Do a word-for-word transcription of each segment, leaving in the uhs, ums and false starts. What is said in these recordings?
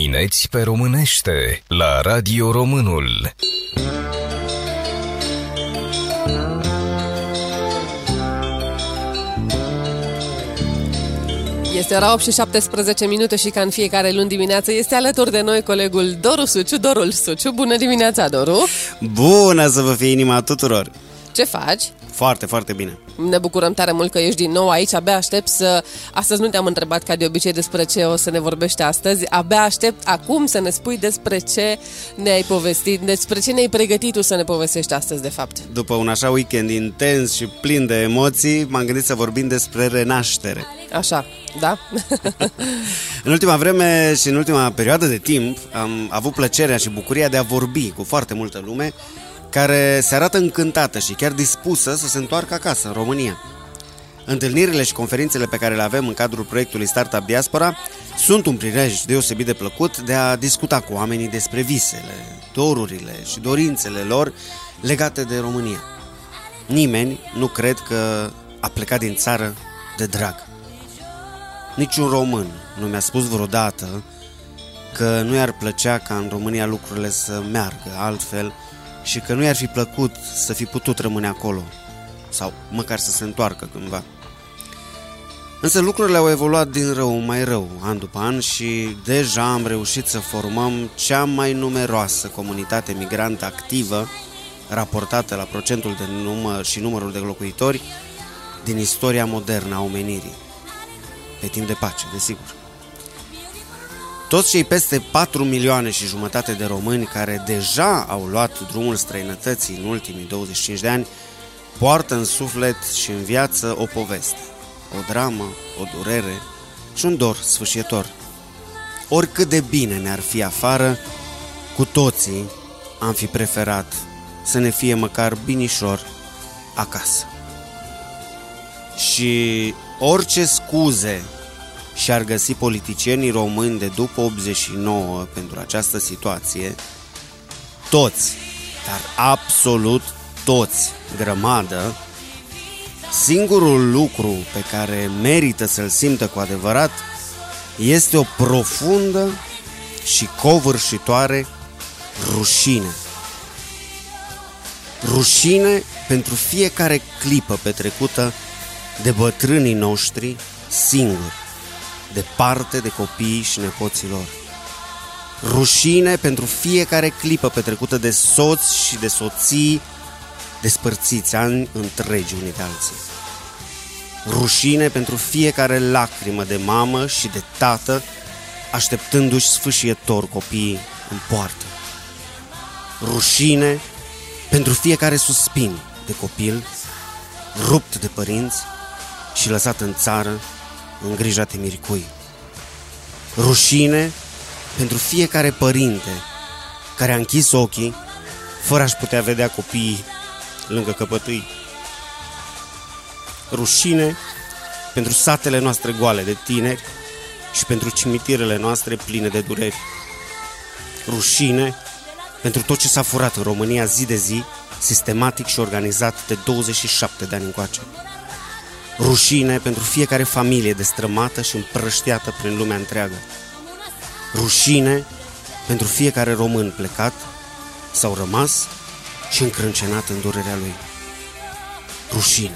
dimineți pe românește la Radio Românul. Este ora opt și șaptesprezece minute și ca în fiecare luni dimineață este alături de noi colegul Doru Suciu, Dorul Suciu. Bună dimineața, Doru! Bună să vă fie inima tuturor! Ce faci? Foarte, foarte bine. Ne bucurăm tare mult că ești din nou aici. Abia aștept să... Astăzi nu te-am întrebat ca de obicei despre ce o să ne vorbești astăzi. Abia aștept acum să ne spui despre ce ne-ai povestit, despre ce ne-ai pregătit tu să ne povestești astăzi, de fapt. După un așa weekend intens și plin de emoții, m-am gândit să vorbim despre renaștere. Așa, da? În ultima vreme și în ultima perioadă de timp am avut plăcerea și bucuria de a vorbi cu foarte multă lume care se arată încântată și chiar dispusă să se întoarcă acasă, în România. Întâlnirile și conferințele pe care le avem în cadrul proiectului Startup Diaspora sunt un prilej deosebit de plăcut de a discuta cu oamenii despre visele, dorurile și dorințele lor legate de România. Nimeni nu cred că a plecat din țară de drag. Niciun român nu mi-a spus vreodată că nu i-ar plăcea ca în România lucrurile să meargă altfel și că nu i-ar fi plăcut să fi putut rămâne acolo sau măcar să se întoarcă cândva. Însă lucrurile au evoluat din rău mai rău, an după an, și deja am reușit să formăm cea mai numeroasă comunitate migrantă activă raportată la procentul de număr și numărul de locuitori din istoria modernă a omenirii. Pe timp de pace, desigur. Toți cei peste patru milioane și jumătate de români care deja au luat drumul străinătății în ultimii douăzeci și cinci de ani poartă în suflet și în viață o poveste, o dramă, o durere și un dor sfâșietor. Oricât de bine ne-ar fi afară, cu toții am fi preferat să ne fie măcar binișor acasă. Și orice scuze și-ar găsi politicienii români de după optzeci și nouă pentru această situație, toți, dar absolut toți, grămadă, singurul lucru pe care merită să-l simtă cu adevărat este o profundă și covârșitoare rușine. Rușine pentru fiecare clipă petrecută de bătrânii noștri singuri, departe de copiii și nepoții lor. Rușine pentru fiecare clipă petrecută de soți și de soții despărțiți ani întregi unii de alții. Rușine pentru fiecare lacrimă de mamă și de tată așteptându-și sfâșietor copiii în poartă. Rușine pentru fiecare suspin de copil rupt de părinți și lăsat în țară în grija temiricui. Rușine pentru fiecare părinte care a închis ochii fără a-și putea vedea copiii lângă căpătâi. Rușine pentru satele noastre goale de tineri și pentru cimitirele noastre pline de dureri. Rușine pentru tot ce s-a furat în România zi de zi, sistematic și organizat de douăzeci și șapte de ani încoace. Rușine pentru fiecare familie destrămată și împrăștiată prin lumea întreagă. Rușine pentru fiecare român plecat sau rămas și încrâncenat în durerea lui. Rușine.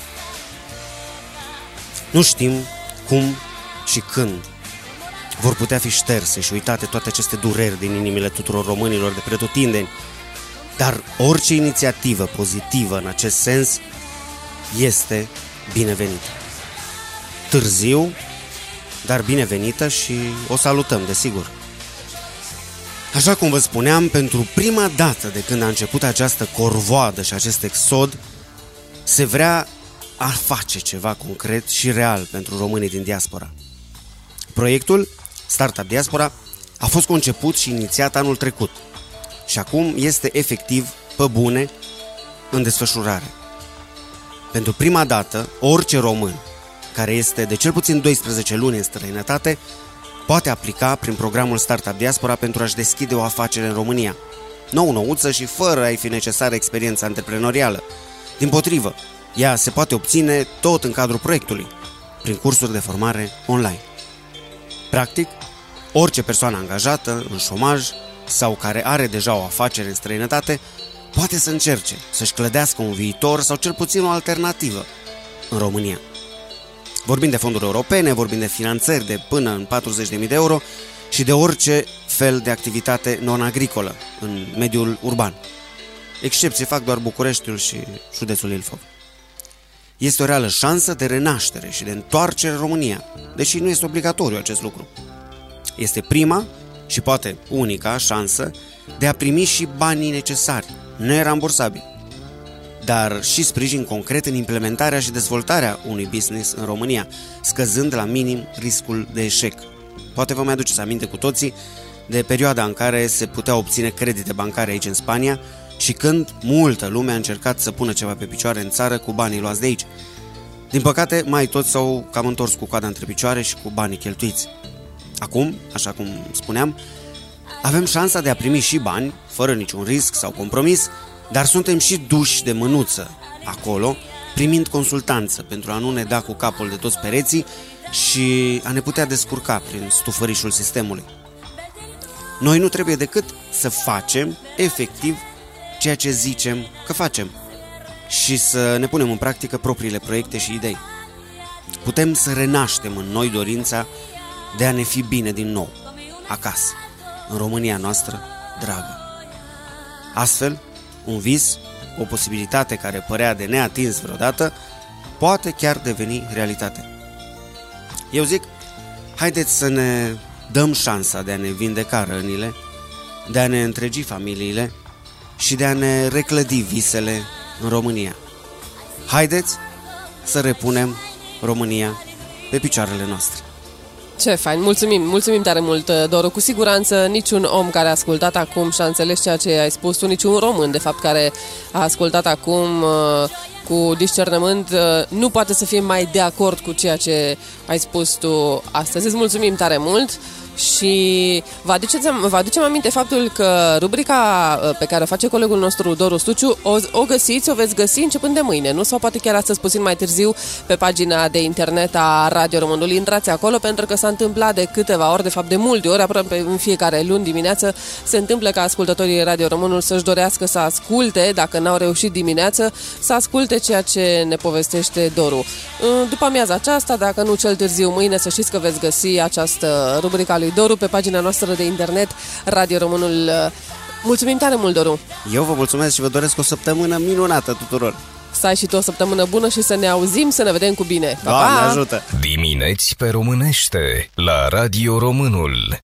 Nu știm cum și când vor putea fi șterse și uitate toate aceste dureri din inimile tuturor românilor de pretutindeni, dar orice inițiativă pozitivă în acest sens este binevenită. Târziu, dar binevenită și o salutăm, desigur. Așa cum vă spuneam, pentru prima dată de când a început această corvoadă și acest exod, se vrea a face ceva concret și real pentru românii din diaspora. Proiectul Startup Diaspora a fost conceput și inițiat anul trecut și acum este efectiv, pe bune, în desfășurare. Pentru prima dată, orice român care este de cel puțin doisprezece luni în străinătate poate aplica prin programul Startup Diaspora pentru a-și deschide o afacere în România, nou-nouță și fără a-i fi necesară experiența antreprenorială. Dimpotrivă, ea se poate obține tot în cadrul proiectului, prin cursuri de formare online. Practic, Orice persoană angajată, în șomaj sau care are deja o afacere în străinătate poate să încerce să-și clădească un viitor sau cel puțin o alternativă în România. Vorbim de fonduri europene, vorbim de finanțări de până în patruzeci de mii de euro și de orice fel de activitate non-agricolă în mediul urban. Excepție fac doar Bucureștiul și județul Ilfov. Este o reală șansă de renaștere și de întoarcere în România, deși nu este obligatoriu acest lucru. Este prima și poate unica șansă de a primi și banii necesari, nerambursabili, dar și sprijin concret în implementarea și dezvoltarea unui business în România, scăzând la minim riscul de eșec. Poate vă mai aduceți aminte cu toții de perioada în care se putea obține credite bancare aici în Spania și când multă lume a încercat să pună ceva pe picioare în țară cu banii luați de aici. Din păcate, mai toți s-au cam întors cu coada între picioare și cu banii cheltuiți. Acum, așa cum spuneam, avem șansa de a primi și bani, fără niciun risc sau compromis, dar suntem și duși de mânuță acolo, primind consultanță pentru a nu ne da cu capul de toți pereții și a ne putea descurca prin stufărișul sistemului. Noi nu trebuie decât să facem efectiv ceea ce zicem că facem și să ne punem în practică propriile proiecte și idei. Putem să renaștem în noi dorința de a ne fi bine din nou, acasă, în România noastră dragă. Astfel, un vis, o posibilitate care părea de neatins vreodată, poate chiar deveni realitate. Eu zic, haideți să ne dăm șansa de a ne vindeca rănile, de a ne întregi familiile și de a ne reclădi visele în România. Haideți să repunem România pe picioarele noastre. Ce fain, mulțumim, mulțumim tare mult, Doru. Cu siguranță niciun om care a ascultat acum și a înțeles ceea ce ai spus tu, niciun român, de fapt, care a ascultat acum uh, cu discernământ, uh, nu poate să fie mai de acord cu ceea ce ai spus tu astăzi. Îți mulțumim tare mult și vă, aduceți, vă aducem aminte faptul că rubrica pe care o face colegul nostru Doru Stuciu o, o găsiți, o veți găsi începând de mâine, nu? Sau poate chiar astăzi puțin mai târziu pe pagina de internet a Radio Românului. Intrați acolo pentru că s-a întâmplat de câteva ori, de fapt de multe ori, aproape în fiecare luni dimineață se întâmplă ca ascultătorii Radio Românul să-și dorească să asculte, dacă n-au reușit dimineață, să asculte ceea ce ne povestește Doru. După amiaza aceasta, dacă nu cel târziu mâine, să știți că veți găsi această rubrica lui Doru pe pagina noastră de internet Radio Românul. Mulțumim tare mult, Doru! Eu vă mulțumesc și vă doresc o săptămână minunată tuturor! Să ai și tu o săptămână bună și să ne auzim, să ne vedem cu bine! Pa, Doamne pa! ajută! Dimineți pe românește la Radio Românul.